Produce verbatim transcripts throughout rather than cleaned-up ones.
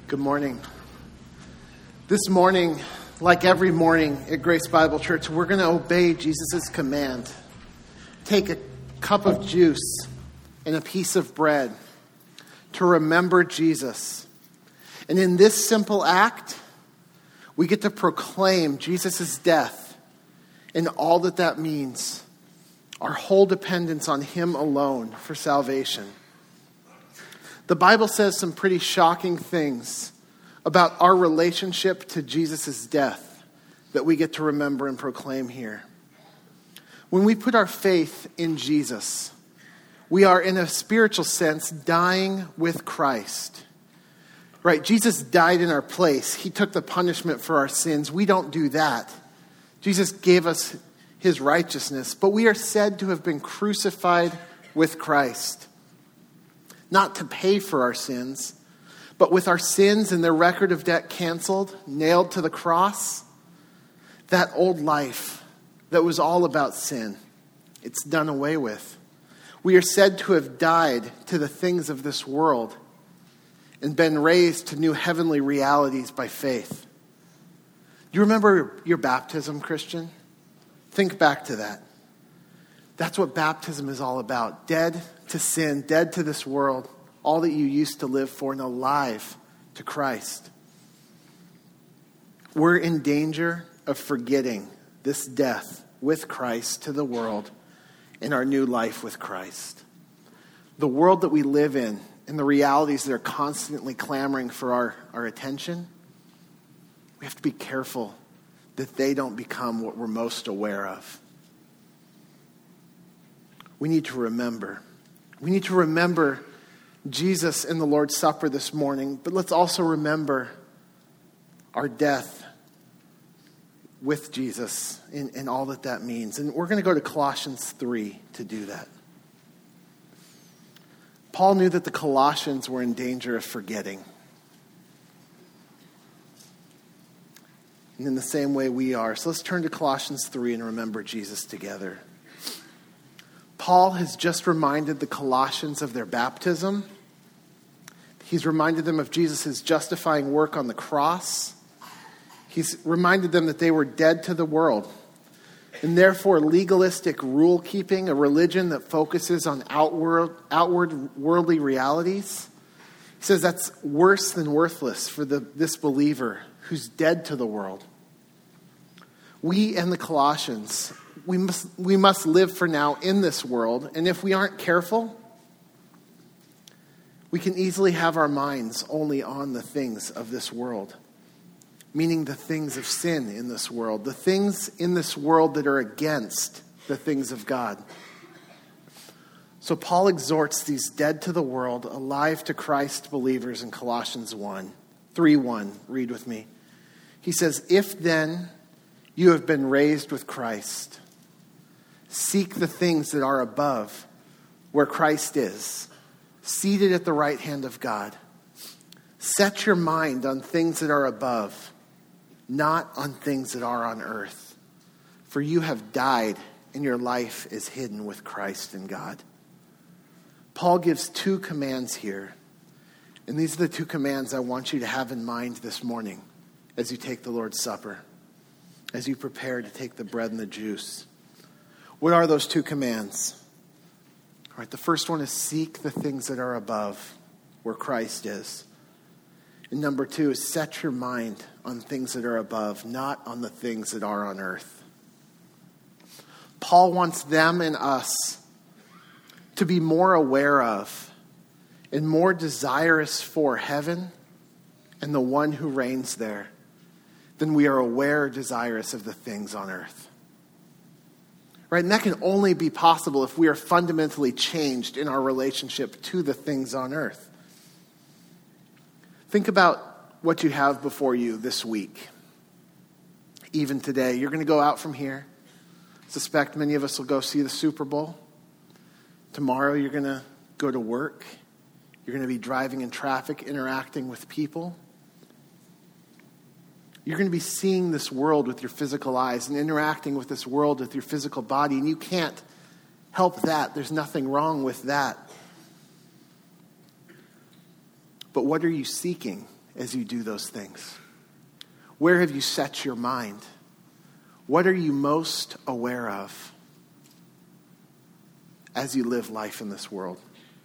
Good morning. This morning, like every morning at Grace Bible Church, we're going to obey Jesus' command. Take a cup of juice and a piece of bread to remember Jesus. And in this simple act, we get to proclaim Jesus' death and all that that means, our whole dependence on Him alone for salvation. The Bible says some pretty shocking things about our relationship to Jesus' death that we get to remember and proclaim here. When we put our faith in Jesus, we are, in a spiritual sense, dying with Christ. Right? Jesus died in our place. He took the punishment for our sins. We don't do that. Jesus gave us His righteousness, but we are said to have been crucified with Christ. Not to pay for our sins, but with our sins and their record of debt canceled, nailed to the cross, that old life that was all about sin, it's done away with. We are said to have died to the things of this world and been raised to new heavenly realities by faith. Do you remember your baptism, Christian? Think back to that. That's what baptism is all about. Dead to sin, dead to this world, all that you used to live for, and alive to Christ. We're in danger of forgetting this death with Christ to the world and our new life with Christ. The world that we live in and the realities that are constantly clamoring for our, our attention, we have to be careful that they don't become what we're most aware of. We need to remember. We need to remember Jesus in the Lord's Supper this morning, but let's also remember our death with Jesus and, and all that that means. And we're going to go to Colossians three to do that. Paul knew that the Colossians were in danger of forgetting. And in the same way we are. So let's turn to Colossians three and remember Jesus together. Paul has just reminded the Colossians of their baptism. He's reminded them of Jesus' justifying work on the cross. He's reminded them that they were dead to the world. And therefore, legalistic rule-keeping, a religion that focuses on outward, outward worldly realities, he says that's worse than worthless for the, this believer who's dead to the world. We and the Colossians, we must, we must live for now in this world. And if we aren't careful, we can easily have our minds only on the things of this world. Meaning the things of sin in this world. The things in this world that are against the things of God. So Paul exhorts these dead to the world, alive to Christ believers in Colossians one, three one. Read with me. He says, "If then you have been raised with Christ, seek the things that are above, where Christ is, seated at the right hand of God. Set your mind on things that are above, not on things that are on earth. For you have died, and your life is hidden with Christ in God." Paul gives two commands here. And these are the two commands I want you to have in mind this morning as you take the Lord's Supper, as you prepare to take the bread and the juice. What are those two commands? All right, the first one is seek the things that are above, where Christ is. And number two is set your mind on things that are above, not on the things that are on earth. Paul wants them and us to be more aware of and more desirous for heaven and the one who reigns there than we are aware or desirous of the things on earth. Right? And that can only be possible if we are fundamentally changed in our relationship to the things on earth. Think about what you have before you this week. Even today, you're going to go out from here. I suspect many of us will go see the Super Bowl. Tomorrow, you're going to go to work. You're going to be driving in traffic, interacting with people. You're going to be seeing this world with your physical eyes and interacting with this world with your physical body, and you can't help that. There's nothing wrong with that. But what are you seeking as you do those things? Where have you set your mind? What are you most aware of as you live life in this world?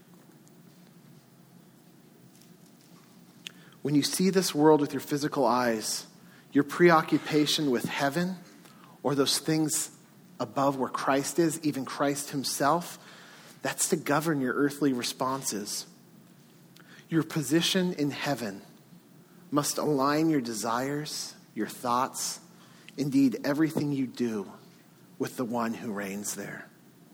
When you see this world with your physical eyes, your preoccupation with heaven or those things above where Christ is, even Christ himself, that's to govern your earthly responses. Your position in heaven must align your desires, your thoughts, indeed everything you do with the one who reigns there.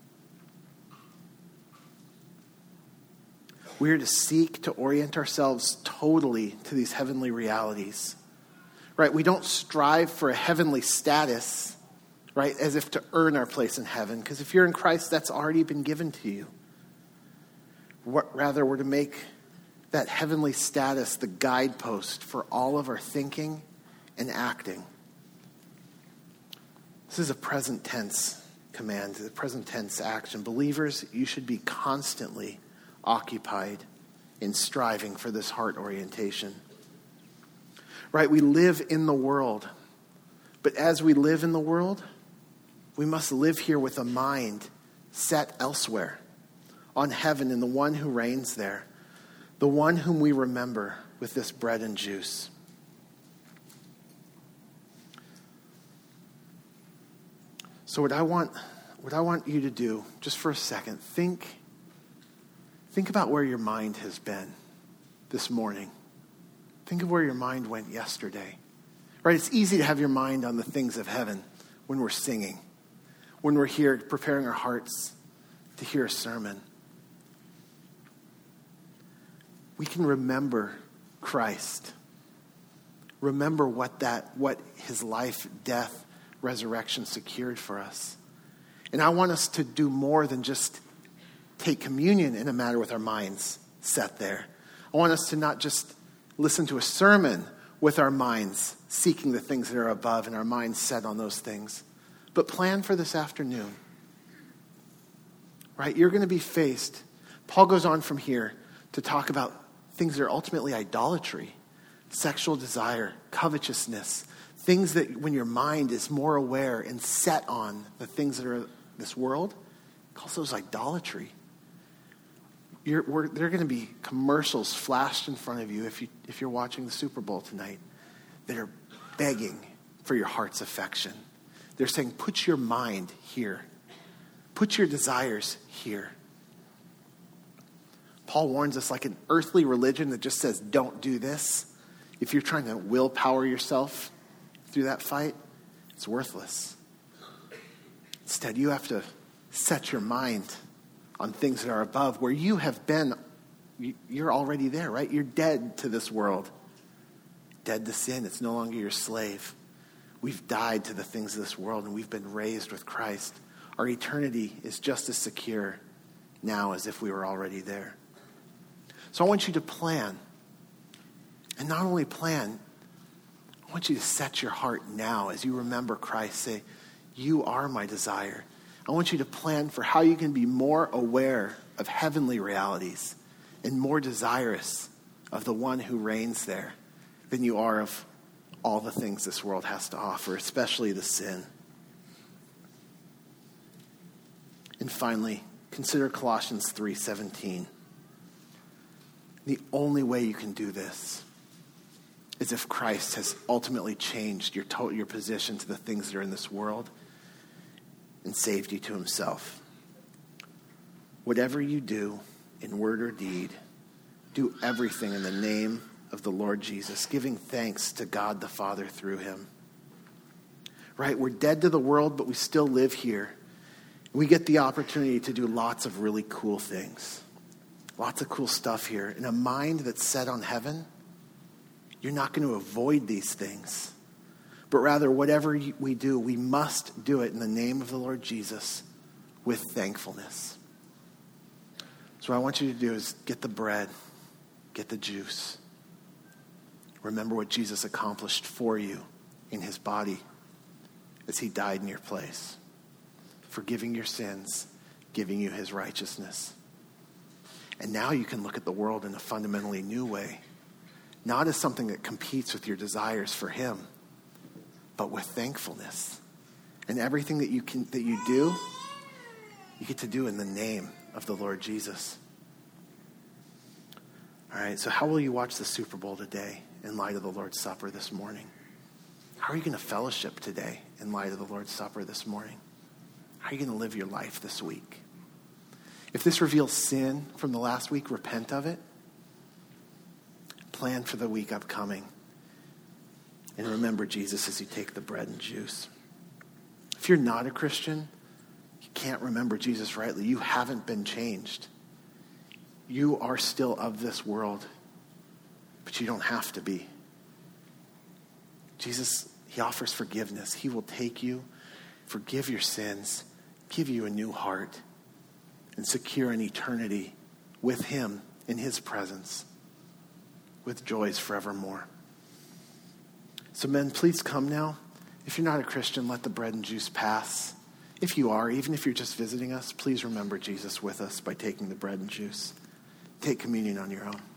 We are to seek to orient ourselves totally to these heavenly realities. Right? We don't strive for a heavenly status, right, as if to earn our place in heaven, because if you're in Christ, that's already been given to you. Rather, we're to make that heavenly status the guidepost for all of our thinking and acting. This is a present tense command, a present tense action. Believers, you should be constantly occupied in striving for this heart orientation. Right? We live in the world, but as we live in the world, we must live here with a mind set elsewhere, on heaven and the one who reigns there, the one whom we remember with this bread and juice. So what I want, what I want you to do, just for a second, think, think about where your mind has been this morning. Think of where your mind went yesterday. Right? It's easy to have your mind on the things of heaven when we're singing, when we're here preparing our hearts to hear a sermon. We can remember Christ. Remember what that, what his life, death, resurrection secured for us. And I want us to do more than just take communion in a matter with our minds set there. I want us to not just listen to a sermon with our minds seeking the things that are above and our minds set on those things, but plan for this afternoon. Right? You're going to be faced. Paul goes on from here to talk about things that are ultimately idolatry, sexual desire, covetousness, things that when your mind is more aware and set on the things that are this world, he calls those idolatry. You're, we're, there are going to be commercials flashed in front of you if, you if you're watching the Super Bowl tonight that are begging for your heart's affection. They're saying, put your mind here. Put your desires here. Paul warns us, like an earthly religion that just says, don't do this. If you're trying to willpower yourself through that fight, it's worthless. Instead, you have to set your mind on things that are above, where you have been, you're already there, right? You're dead to this world. Dead to sin. It's no longer your slave. We've died to the things of this world, and we've been raised with Christ. Our eternity is just as secure now as if we were already there. So I want you to plan. And not only plan, I want you to set your heart now as you remember Christ. Say, you are my desire. I want you to plan for how you can be more aware of heavenly realities and more desirous of the one who reigns there than you are of all the things this world has to offer, especially the sin. And finally, consider Colossians three seventeen. The only way you can do this is if Christ has ultimately changed your to- your position to the things that are in this world and saved you to himself. Whatever you do in word or deed, do everything in the name of the Lord Jesus, giving thanks to God the Father through him. Right? We're dead to the world, but we still live here. We get the opportunity to do lots of really cool things. Lots of cool stuff here. In a mind that's set on heaven, you're not going to avoid these things. But rather, whatever we do, we must do it in the name of the Lord Jesus with thankfulness. So what I want you to do is get the bread, get the juice. Remember what Jesus accomplished for you in his body as he died in your place, forgiving your sins, giving you his righteousness. And now you can look at the world in a fundamentally new way not as something that competes with your desires for him, but with thankfulness. And everything that you can that you do, you get to do in the name of the Lord Jesus. All right, so how will you watch the Super Bowl today in light of the Lord's Supper this morning? How are you going to fellowship today in light of the Lord's Supper this morning? How are you going to live your life this week? If this reveals sin from the last week, repent of it. Plan for the week upcoming. And remember Jesus as you take the bread and juice. If you're not a Christian, you can't remember Jesus rightly. You haven't been changed. You are still of this world, but you don't have to be. Jesus, he offers forgiveness. He will take you, forgive your sins, give you a new heart, and secure an eternity with him in his presence, with joys forevermore. So men, please come now. If you're not a Christian, let the bread and juice pass. If you are, even if you're just visiting us, please remember Jesus with us by taking the bread and juice. Take communion on your own.